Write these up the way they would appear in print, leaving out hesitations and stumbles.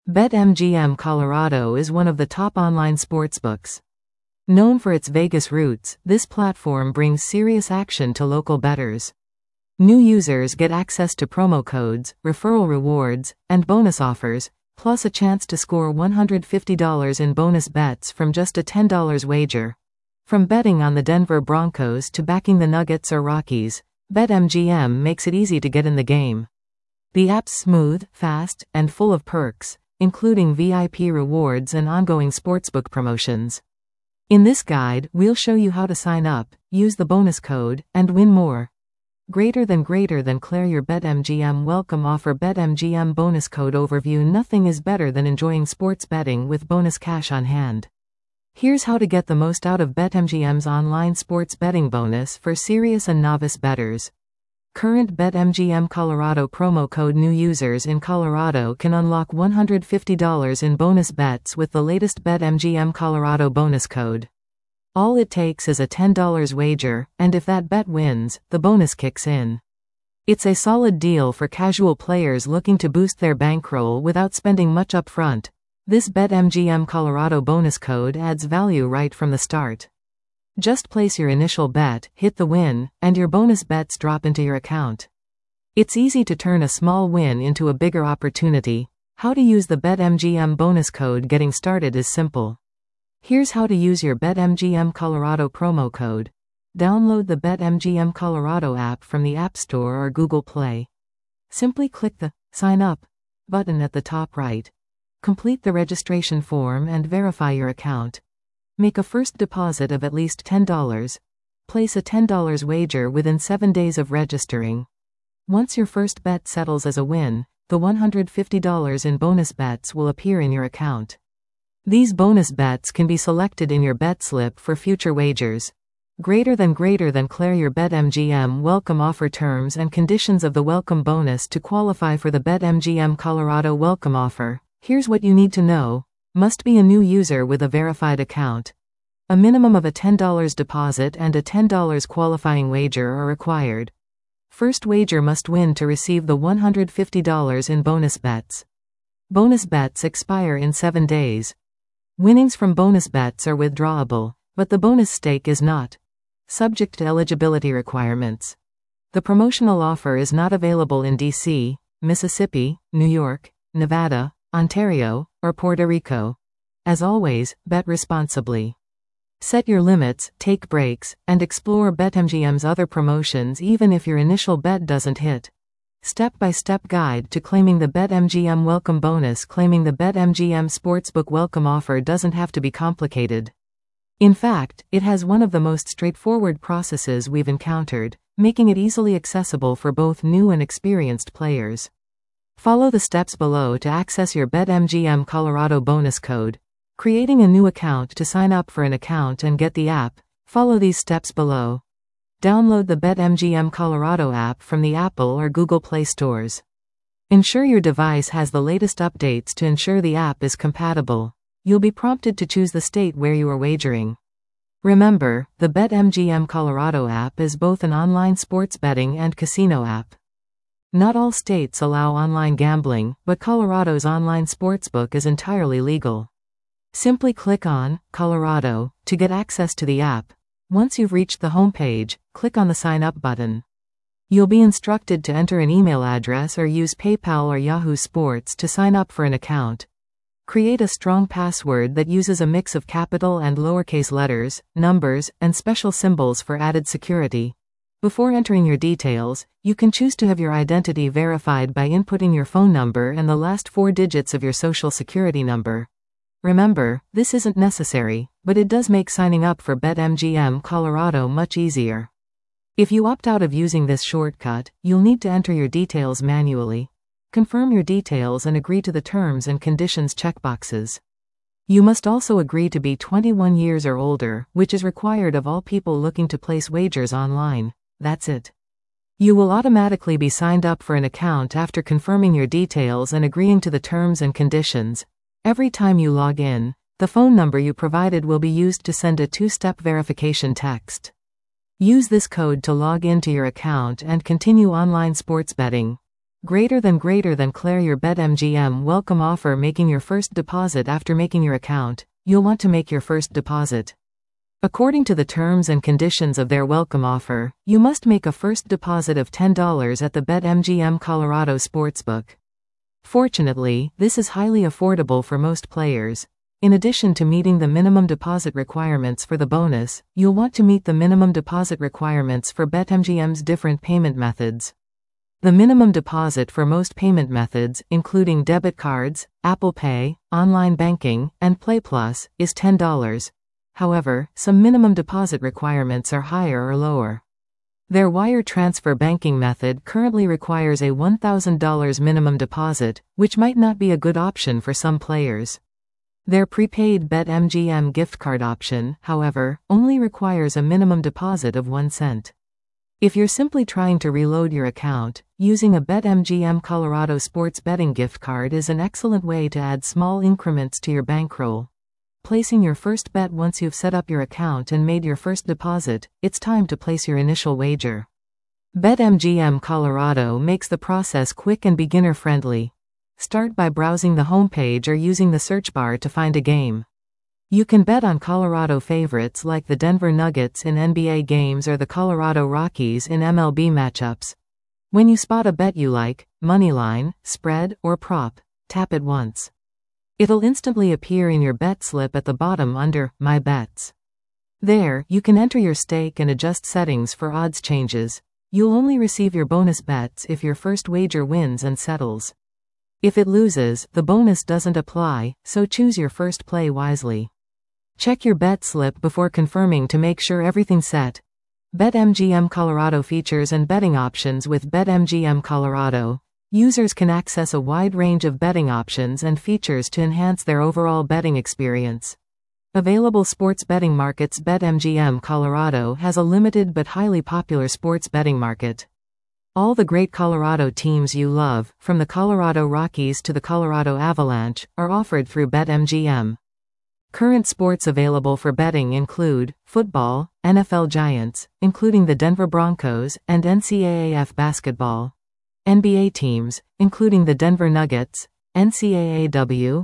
BetMGM Colorado is one of the top online sportsbooks. Known for its Vegas roots, this platform brings serious action to local bettors. New users get access to promo codes, referral rewards, and bonus offers, plus a chance to score $150 in bonus bets from just a $10 wager. From betting on the Denver Broncos to backing the Nuggets or Rockies, BetMGM makes it easy to get in the game. The app's smooth, fast, and full of perks, including VIP rewards and ongoing sportsbook promotions. In this guide, we'll show you how to sign up, use the bonus code, and win more. Greater than Claire your BetMGM welcome offer. BetMGM bonus code overview. Nothing is better than enjoying sports betting with bonus cash on hand. Here's how to get the most out of BetMGM's online sports betting bonus for serious and novice bettors. Current BetMGM Colorado promo code. New users in Colorado can unlock $150 in bonus bets with the latest BetMGM Colorado bonus code. All it takes is a $10 wager, and if that bet wins, the bonus kicks in. It's a solid deal for casual players looking to boost their bankroll without spending much upfront. This BetMGM Colorado bonus code adds value right from the start. Just place your initial bet, hit the win, and your bonus bets drop into your account. It's easy to turn a small win into a bigger opportunity. How to use the BetMGM bonus code. Getting started is simple. Here's how to use your BetMGM Colorado promo code. Download the BetMGM Colorado app from the App Store or Google Play. Simply click the Sign Up button at the top right. Complete the registration form and verify your account. Make a first deposit of at least $10. Place a $10 wager within 7 days of registering. Once your first bet settles as a win, the $150 in bonus bets will appear in your account. These bonus bets can be selected in your bet slip for future wagers. Greater than Claire your BetMGM welcome offer. Terms and conditions of the welcome bonus. To qualify for the BetMGM Colorado welcome offer, here's what you need to know. Must be a new user with a verified account. A minimum of a $10 deposit and a $10 qualifying wager are required. First wager must win to receive the $150 in bonus bets. Bonus bets expire in 7 days. Winnings from bonus bets are withdrawable, but the bonus stake is not. Subject to eligibility requirements. The promotional offer is not available in DC, Mississippi, New York, Nevada, Ontario, or Puerto Rico. As always, bet responsibly. Set your limits, take breaks, and explore BetMGM's other promotions even if your initial bet doesn't hit. Step-by-step guide to claiming the BetMGM welcome bonus. Claiming the BetMGM Sportsbook welcome offer doesn't have to be complicated. In fact, it has one of the most straightforward processes we've encountered, making it easily accessible for both new and experienced players. Follow the steps below to access your BetMGM Colorado bonus code. Creating a new account. To sign up for an account and get the app, follow these steps below. Download the BetMGM Colorado app from the Apple or Google Play stores. Ensure your device has the latest updates to ensure the app is compatible. You'll be prompted to choose the state where you are wagering. Remember, the BetMGM Colorado app is both an online sports betting and casino app. Not all states allow online gambling, but Colorado's online sportsbook is entirely legal. Simply click on Colorado to get access to the app. Once you've reached the home page, click on the Sign Up button. You'll be instructed to enter an email address or use PayPal or Yahoo Sports to sign up for an account. Create a strong password that uses a mix of capital and lowercase letters, numbers, and special symbols for added security. Before entering your details, you can choose to have your identity verified by inputting your phone number and the last 4 digits of your social security number. Remember, this isn't necessary, but it does make signing up for BetMGM Colorado much easier. If you opt out of using this shortcut, you'll need to enter your details manually. Confirm your details and agree to the terms and conditions checkboxes. You must also agree to be 21 years or older, which is required of all people looking to place wagers online. That's it. You will automatically be signed up for an account after confirming your details and agreeing to the terms and conditions. Every time you log in, the phone number you provided will be used to send a 2-step verification text. Use this code to log into your account and continue online sports betting. Greater than clear your BetMGM welcome offer. Making your first deposit. After making your account, you'll want to make your first deposit. According to the terms and conditions of their welcome offer, you must make a first deposit of $10 at the BetMGM Colorado Sportsbook. Fortunately, this is highly affordable for most players. In addition to meeting the minimum deposit requirements for the bonus, you'll want to meet the minimum deposit requirements for BetMGM's different payment methods. The minimum deposit for most payment methods, including debit cards, Apple Pay, online banking, and Play Plus, is $10. However, some minimum deposit requirements are higher or lower. Their wire transfer banking method currently requires a $1,000 minimum deposit, which might not be a good option for some players. Their prepaid BetMGM gift card option, however, only requires a minimum deposit of 1 cent. If you're simply trying to reload your account, using a BetMGM Colorado sports betting gift card is an excellent way to add small increments to your bankroll. Placing your first bet. Once you've set up your account and made your first deposit, it's time to place your initial wager. BetMGM Colorado makes the process quick and beginner-friendly. Start by browsing the homepage or using the search bar to find a game. You can bet on Colorado favorites like the Denver Nuggets in NBA games or the Colorado Rockies in MLB matchups. When you spot a bet you like, moneyline, spread, or prop, tap it once. It'll instantly appear in your bet slip at the bottom under My Bets. There, you can enter your stake and adjust settings for odds changes. You'll only receive your bonus bets if your first wager wins and settles. If it loses, the bonus doesn't apply, so choose your first play wisely. Check your bet slip before confirming to make sure everything's set. BetMGM Colorado features and betting options. With BetMGM Colorado, users can access a wide range of betting options and features to enhance their overall betting experience. Available sports betting markets. BetMGM Colorado has a limited but highly popular sports betting market. All the great Colorado teams you love, from the Colorado Rockies to the Colorado Avalanche, are offered through BetMGM. Current sports available for betting include football, NFL Giants, including the Denver Broncos, and NCAAF basketball. NBA teams, including the Denver Nuggets, NCAAW,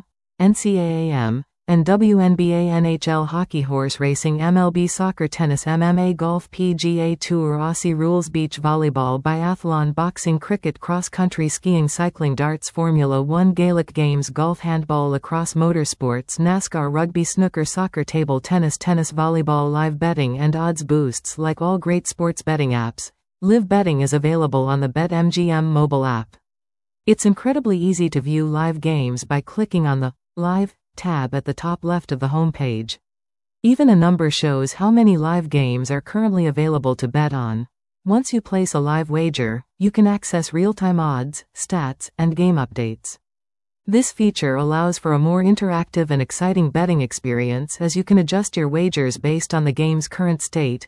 NCAAM, and WNBA, NHL hockey, horse racing, MLB soccer, tennis, MMA, golf, PGA Tour, Aussie rules, beach volleyball, biathlon, boxing, cricket, cross-country skiing, cycling, darts, Formula 1, Gaelic games, golf, handball, lacrosse, motorsports, NASCAR, rugby, snooker, soccer, table tennis, volleyball. Live betting and odds boosts. Like all great sports betting apps, live betting is available on the BetMGM mobile app. It's incredibly easy to view live games by clicking on the Live tab at the top left of the homepage. Even a number shows how many live games are currently available to bet on. Once you place a live wager, you can access real-time odds, stats, and game updates. This feature allows for a more interactive and exciting betting experience, as you can adjust your wagers based on the game's current state.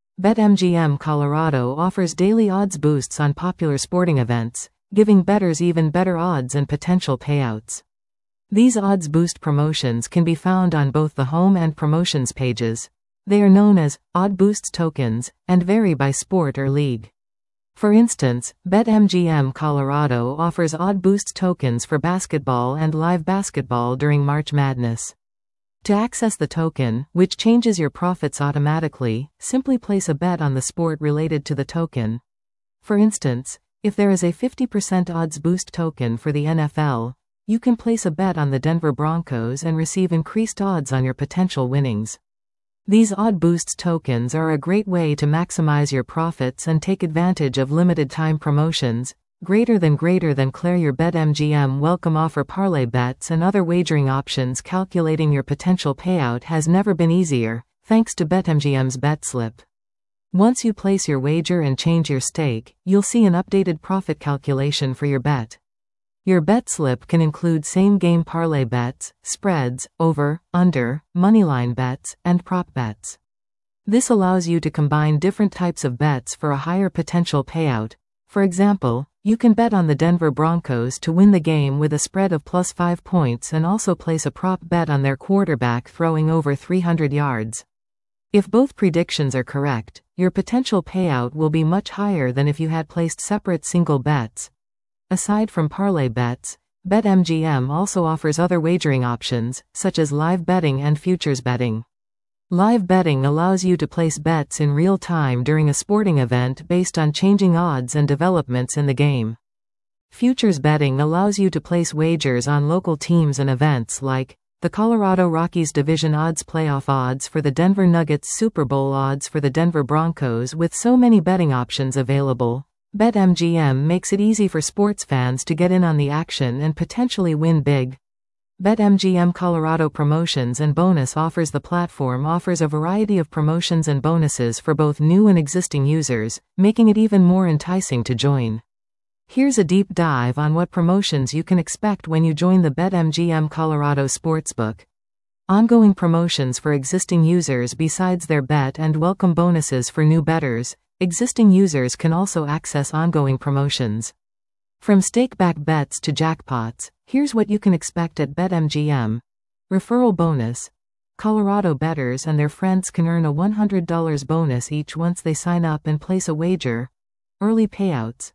BetMGM Colorado offers daily odds boosts on popular sporting events, giving bettors even better odds and potential payouts. These odds boost promotions can be found on both the home and promotions pages. They are known as Odd Boosts tokens and vary by sport or league. For instance, BetMGM Colorado offers Odd Boosts tokens for basketball and live basketball during March Madness. To access the token, which changes your profits automatically, simply place a bet on the sport related to the token. For instance, if there is a 50% odds boost token for the NFL, you can place a bet on the Denver Broncos and receive increased odds on your potential winnings. These Odd Boosts tokens are a great way to maximize your profits and take advantage of limited time promotions. Greater than clear your BetMGM welcome offer. Parlay bets and other wagering options. Calculating your potential payout has never been easier, thanks to BetMGM's bet slip. Once you place your wager and change your stake, you'll see an updated profit calculation for your bet. Your bet slip can include same-game parlay bets, spreads, over, under, moneyline bets, and prop bets. This allows you to combine different types of bets for a higher potential payout. For example, you can bet on the Denver Broncos to win the game with a spread of +5 points and also place a prop bet on their quarterback throwing over 300 yards. If both predictions are correct, your potential payout will be much higher than if you had placed separate single bets. Aside from parlay bets, BetMGM also offers other wagering options, such as live betting and futures betting. Live betting allows you to place bets in real time during a sporting event based on changing odds and developments in the game. Futures betting allows you to place wagers on local teams and events like the Colorado Rockies division odds, playoff odds for the Denver Nuggets, Super Bowl odds for the Denver Broncos. With so many betting options available, BetMGM makes it easy for sports fans to get in on the action and potentially win big. BetMGM Colorado Promotions and Bonus offers. The platform offers a variety of promotions and bonuses for both new and existing users, making it even more enticing to join. Here's a deep dive on what promotions you can expect when you join the BetMGM Colorado Sportsbook. Ongoing promotions for existing users. Besides their bet and welcome bonuses for new bettors, existing users can also access ongoing promotions. From stake-back bets to jackpots, here's what you can expect at BetMGM. Referral bonus. Colorado bettors and their friends can earn a $100 bonus each once they sign up and place a wager. Early payouts.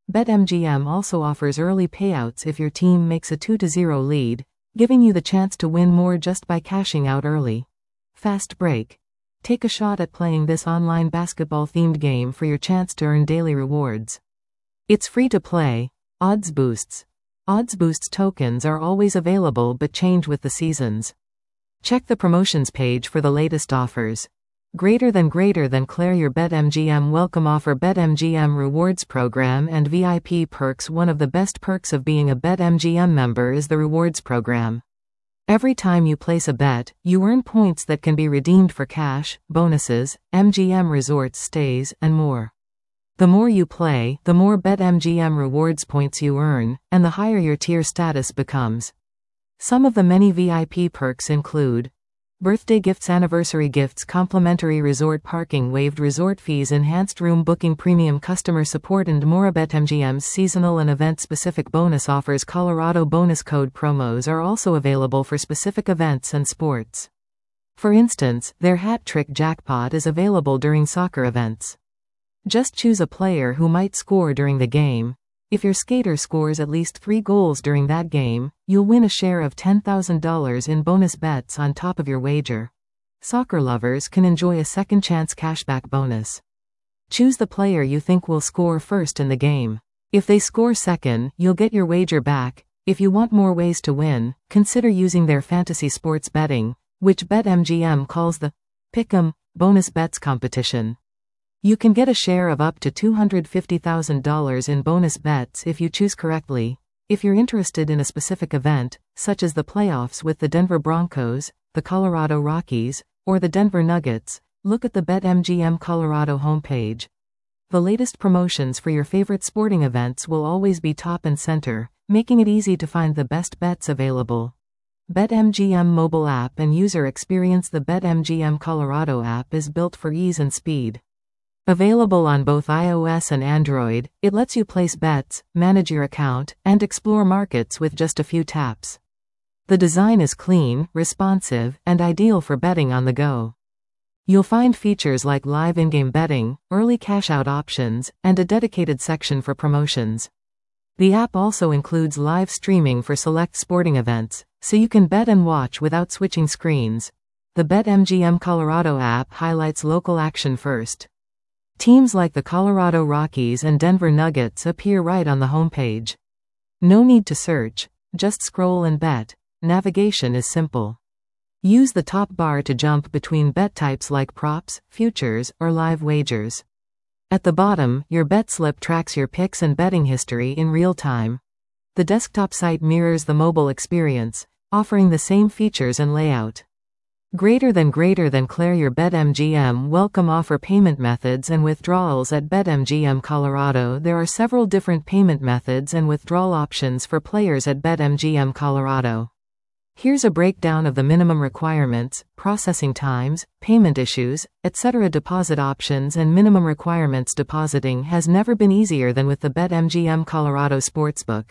BetMGM also offers early payouts if your team makes a 2-0 lead, giving you the chance to win more just by cashing out early. Fast break. Take a shot at playing this online basketball-themed game for your chance to earn daily rewards. It's free to play. Odds boosts. Odds boosts tokens are always available but change with the seasons. Check the promotions page for the latest offers. Greater than Claire your BetMGM welcome offer. BetMGM Rewards Program and VIP perks. One of the best perks of being a BetMGM member is the rewards program. Every time you place a bet, you earn points that can be redeemed for cash, bonuses, MGM Resorts stays, and more. The more you play, the more BetMGM rewards points you earn, and the higher your tier status becomes. Some of the many VIP perks include birthday gifts, anniversary gifts, complimentary resort parking, waived resort fees, enhanced room booking, premium customer support, and more. BetMGM's seasonal and event-specific bonus offers. Colorado bonus code promos are also available for specific events and sports. For instance, their hat trick jackpot is available during soccer events. Just choose a player who might score during the game. If your skater scores at least 3 goals during that game, you'll win a share of $10,000 in bonus bets on top of your wager. Soccer lovers can enjoy a second chance cashback bonus. Choose the player you think will score first in the game. If they score second, you'll get your wager back. If you want more ways to win, consider using their fantasy sports betting, which BetMGM calls the Pick'em bonus bets competition. You can get a share of up to $250,000 in bonus bets if you choose correctly. If you're interested in a specific event, such as the playoffs with the Denver Broncos, the Colorado Rockies, or the Denver Nuggets, look at the BetMGM Colorado homepage. The latest promotions for your favorite sporting events will always be top and center, making it easy to find the best bets available. BetMGM mobile app and user experience. The BetMGM Colorado app is built for ease and speed. Available on both iOS and Android, it lets you place bets, manage your account, and explore markets with just a few taps. The design is clean, responsive, and ideal for betting on the go. You'll find features like live in-game betting, early cash-out options, and a dedicated section for promotions. The app also includes live streaming for select sporting events, so you can bet and watch without switching screens. The BetMGM Colorado app highlights local action first. Teams like the Colorado Rockies and Denver Nuggets appear right on the homepage. No need to search, just scroll and bet. Navigation is simple. Use the top bar to jump between bet types like props, futures, or live wagers. At the bottom, your bet slip tracks your picks and betting history in real time. The desktop site mirrors the mobile experience, offering the same features and layout. Greater than Claire your BetMGM welcome offer. Payment methods and withdrawals. At BetMGM Colorado there are several different payment methods and withdrawal options for players at BetMGM Colorado. Here's a breakdown of the minimum requirements, processing times, payment issues, etc. Deposit options and minimum requirements. Depositing has never been easier than with the BetMGM Colorado Sportsbook.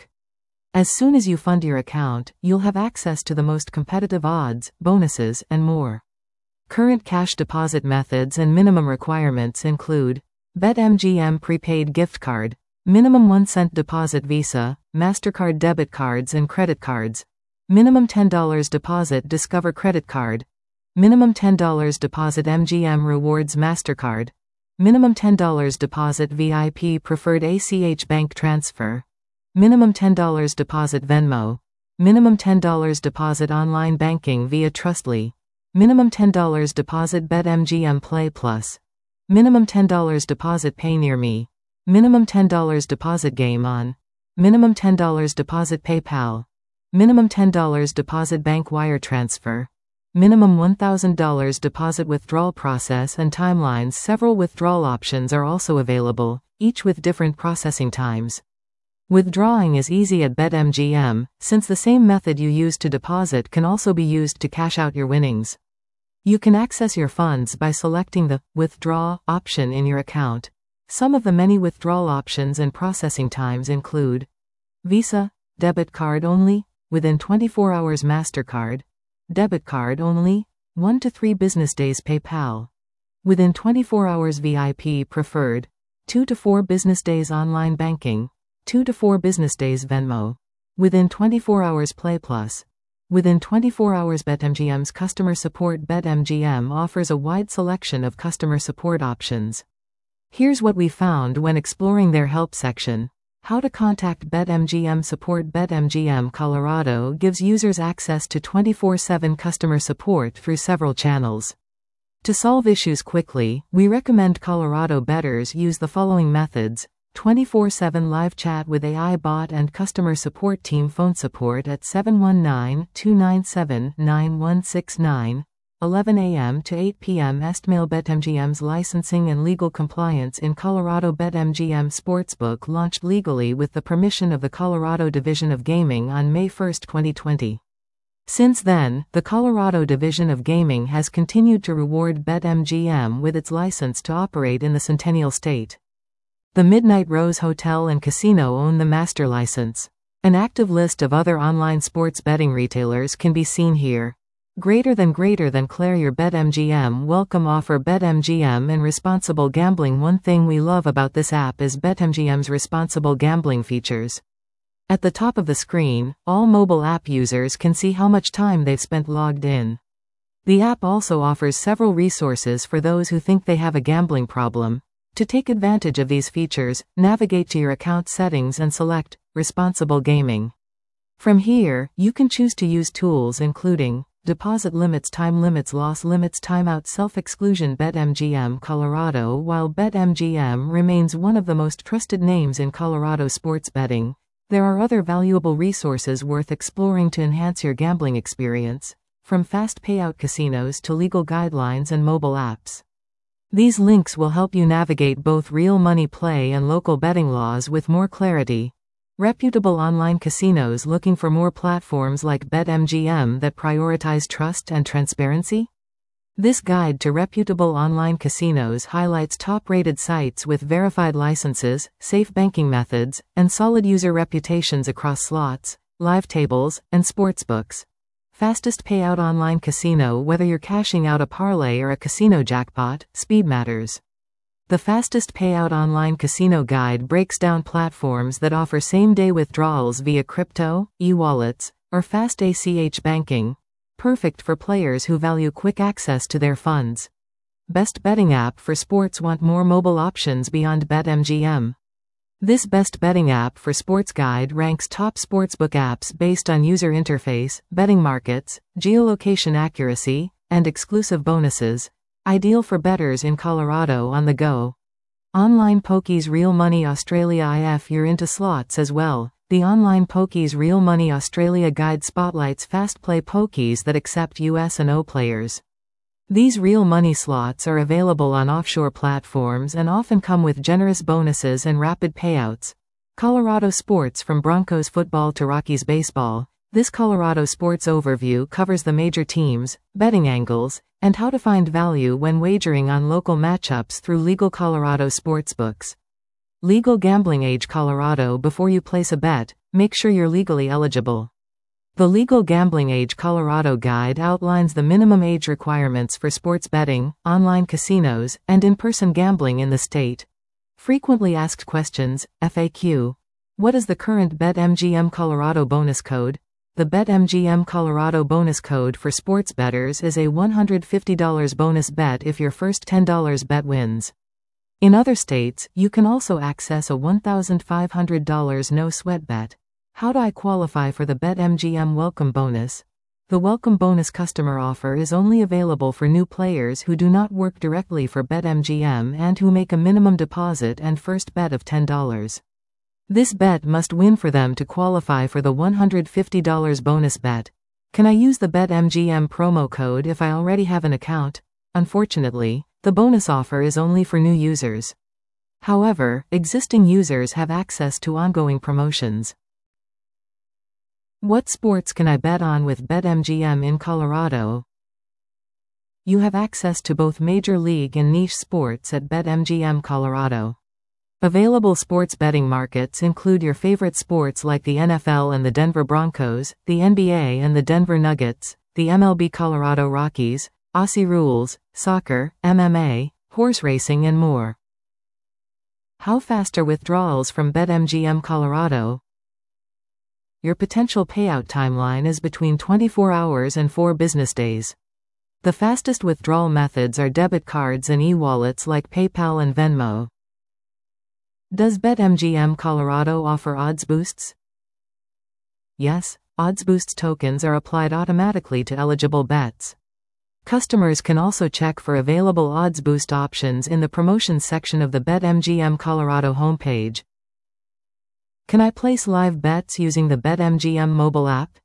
As soon as you fund your account, you'll have access to the most competitive odds, bonuses, and more. Current cash deposit methods and minimum requirements include BetMGM prepaid gift card. Minimum 1 cent deposit Visa, MasterCard debit cards and credit cards. Minimum $10 deposit Discover credit card. Minimum $10 deposit MGM Rewards MasterCard. Minimum $10 deposit VIP Preferred ACH Bank Transfer. Minimum $10 deposit Venmo. Minimum $10 deposit online banking via Trustly. Minimum $10 deposit BetMGM Play Plus. Minimum $10 deposit PayNearMe. Minimum $10 deposit Game On. Minimum $10 deposit PayPal. Minimum $10 deposit bank wire transfer. Minimum $1,000 deposit withdrawal process and timelines. Several withdrawal options are also available, each with different processing times. Withdrawing is easy at BetMGM, since the same method you use to deposit can also be used to cash out your winnings. You can access your funds by selecting the Withdraw option in your account. Some of the many withdrawal options and processing times include Visa, debit card only, within 24 hours MasterCard, debit card only, 1 to 3 business days PayPal, within 24 hours VIP Preferred, 2 to 4 business days online banking, 2 to 4 business days Venmo, within 24 hours Play Plus, within 24 hours BetMGM's customer support. BetMGM offers a wide selection of customer support options. Here's what we found when exploring their help section. How to contact BetMGM support. BetMGM Colorado gives users access to 24/7 customer support through several channels. To solve issues quickly, we recommend Colorado bettors use the following methods: 24/7 live chat with AI bot and customer support team. Phone support at 719-297-9169, 11 a.m. to 8 p.m. Mail. BetMGM's licensing and legal compliance in Colorado. BetMGM Sportsbook launched legally with the permission of the Colorado Division of Gaming on May 1, 2020. Since then, the Colorado Division of Gaming has continued to reward BetMGM with its license to operate in the Centennial State. The Midnight Rose Hotel and Casino own the master license. An active list of other online sports betting retailers can be seen here. Greater than Claire your BetMGM welcome offer. BetMGM and responsible gambling. One thing we love about this app is BetMGM's responsible gambling features. At the top of the screen, all mobile app users can see how much time they've spent logged in. The app also offers several resources for those who think they have a gambling problem. To take advantage of these features, navigate to your account settings and select Responsible Gaming. From here, you can choose to use tools including deposit limits, time limits, loss limits, timeout, self-exclusion. BetMGM Colorado. While BetMGM remains one of the most trusted names in Colorado sports betting, there are other valuable resources worth exploring to enhance your gambling experience, from fast payout casinos to legal guidelines and mobile apps. These links will help you navigate both real money play and local betting laws with more clarity. Reputable online casinos. Looking for more platforms like BetMGM that prioritize trust and transparency? This guide to reputable online casinos highlights top-rated sites with verified licenses, safe banking methods, and solid user reputations across slots, live tables, and sportsbooks. Fastest payout online casino. Whether you're cashing out a parlay or a casino jackpot, speed matters. The Fastest Payout Online Casino Guide breaks down platforms that offer same-day withdrawals via crypto, e-wallets, or fast ACH banking, perfect for players who value quick access to their funds. Best Betting App for Sports. Want more mobile options beyond BetMGM? This Best Betting App for Sports guide ranks top sportsbook apps based on user interface, betting markets, geolocation accuracy, and exclusive bonuses. Ideal for bettors in Colorado on the go. Online Pokies Real Money Australia. If you're into slots as well, the Online Pokies Real Money Australia guide spotlights fast play pokies that accept US and O players. These real money slots are available on offshore platforms and often come with generous bonuses and rapid payouts. Colorado Sports. From Broncos football to Rockies baseball, this Colorado Sports overview covers the major teams, betting angles, and how to find value when wagering on local matchups through legal Colorado sportsbooks. Legal gambling age. Colorado. Before you place a bet, make sure you're legally eligible. The Legal Gambling Age Colorado Guide outlines the minimum age requirements for sports betting, online casinos, and in-person gambling in the state. Frequently asked questions, FAQ. What is the current BetMGM Colorado bonus code? The BetMGM Colorado bonus code for sports bettors is a $150 bonus bet if your first $10 bet wins. In other states, you can also access a $1,500 no-sweat bet. How do I qualify for the BetMGM welcome bonus? The welcome bonus customer offer is only available for new players who do not work directly for BetMGM and who make a minimum deposit and first bet of $10. This bet must win for them to qualify for the $150 bonus bet. Can I use the BetMGM promo code if I already have an account? Unfortunately, the bonus offer is only for new users. However, existing users have access to ongoing promotions. What sports can I bet on with BetMGM in Colorado? You have access to both Major League and niche sports at BetMGM Colorado. Available sports betting markets include your favorite sports like the NFL and the Denver Broncos, the NBA and the Denver Nuggets, the MLB Colorado Rockies, Aussie Rules, soccer, MMA, horse racing and more. How fast are withdrawals from BetMGM Colorado? Your potential payout timeline is between 24 hours and 4 business days. The fastest withdrawal methods are debit cards and e-wallets like PayPal and Venmo. Does BetMGM Colorado offer odds boosts? Yes, odds boosts tokens are applied automatically to eligible bets. Customers can also check for available odds boost options in the promotions section of the BetMGM Colorado homepage. Can I place live bets using the BetMGM mobile app?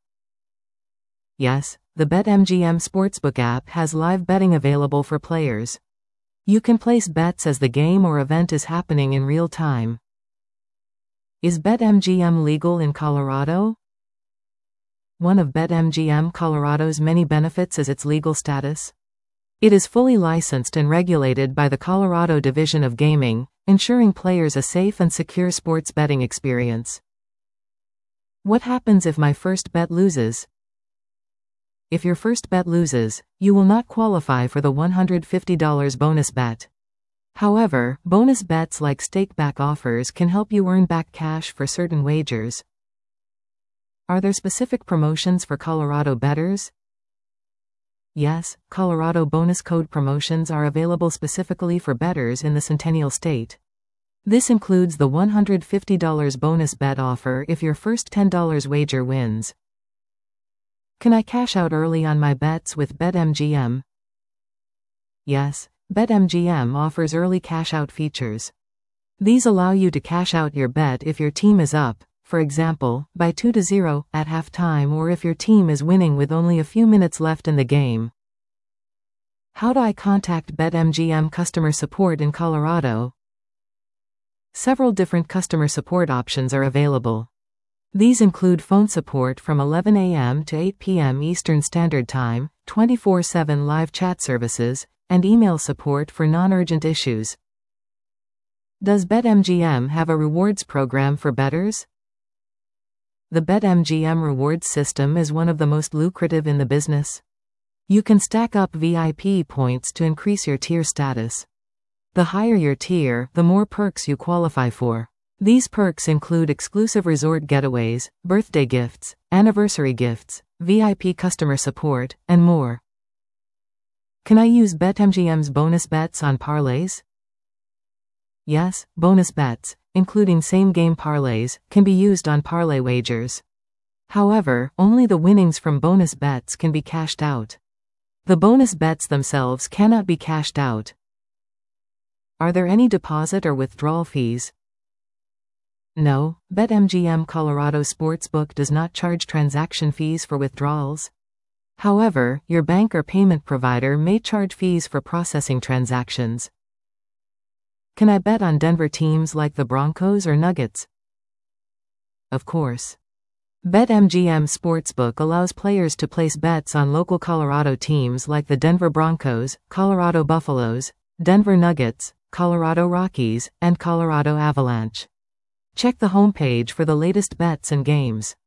Yes, the BetMGM Sportsbook app has live betting available for players. You can place bets as the game or event is happening in real time. Is BetMGM legal in Colorado? One of BetMGM Colorado's many benefits is its legal status. It is fully licensed and regulated by the Colorado Division of Gaming, ensuring players a safe and secure sports betting experience. What happens if my first bet loses? If your first bet loses, you will not qualify for the $150 bonus bet. However, bonus bets like stake-back offers can help you earn back cash for certain wagers. Are there specific promotions for Colorado bettors? Yes, Colorado bonus code promotions are available specifically for bettors in the Centennial State. This includes the $150 bonus bet offer if your first $10 wager wins. Can I cash out early on my bets with BetMGM? Yes, BetMGM offers early cash-out features. These allow you to cash out your bet if your team is up, for example, by 2-0 at halftime, or if your team is winning with only a few minutes left in the game. How do I contact BetMGM customer support in Colorado? Several different customer support options are available. These include phone support from 11 a.m. to 8 p.m. Eastern Standard Time, 24/7 live chat services, and email support for non-urgent issues. Does BetMGM have a rewards program for bettors? The BetMGM rewards system is one of the most lucrative in the business. You can stack up VIP points to increase your tier status. The higher your tier, the more perks you qualify for. These perks include exclusive resort getaways, birthday gifts, anniversary gifts, VIP customer support, and more. Can I use BetMGM's bonus bets on parlays? Yes, bonus bets, including same-game parlays, can be used on parlay wagers. However, only the winnings from bonus bets can be cashed out. The bonus bets themselves cannot be cashed out. Are there any deposit or withdrawal fees? No, BetMGM Colorado Sportsbook does not charge transaction fees for withdrawals. However, your bank or payment provider may charge fees for processing transactions. Can I bet on Denver teams like the Broncos or Nuggets? Of course. BetMGM Sportsbook allows players to place bets on local Colorado teams like the Denver Broncos, Colorado Buffaloes, Denver Nuggets, Colorado Rockies, and Colorado Avalanche. Check the homepage for the latest bets and games.